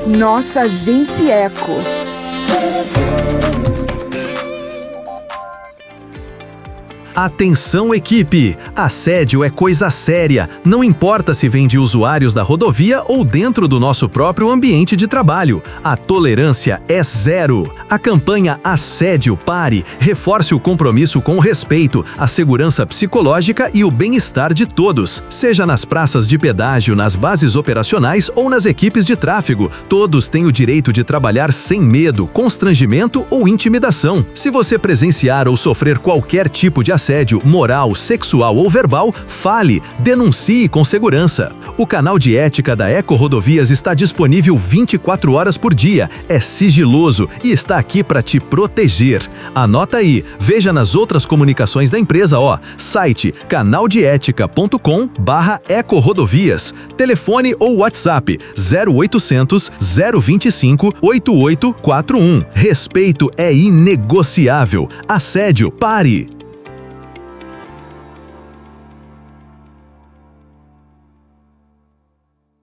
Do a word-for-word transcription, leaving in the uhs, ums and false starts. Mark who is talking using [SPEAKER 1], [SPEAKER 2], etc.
[SPEAKER 1] Nossa Gente Eco.
[SPEAKER 2] Atenção, equipe! Assédio é coisa séria, não importa se vem de usuários da rodovia ou dentro do nosso próprio ambiente de trabalho. A tolerância é zero. A campanha Assédio Pare reforce o compromisso com o respeito, a segurança psicológica e o bem-estar de todos. Seja nas praças de pedágio, nas bases operacionais ou nas equipes de tráfego, todos têm o direito de trabalhar sem medo, constrangimento ou intimidação. Se você presenciar ou sofrer qualquer tipo de assédio, assédio moral, sexual ou verbal, fale, denuncie com segurança. O canal de ética da Eco Rodovias está disponível vinte e quatro horas por dia, é sigiloso e está aqui para te proteger. Anota aí, veja nas outras comunicações da empresa, ó, site canaldeetica ponto com barra ecorodovias, telefone ou WhatsApp zero oitocentos, zero vinte e cinco, oitenta e oito quarenta e um. Respeito é inegociável. Assédio, pare!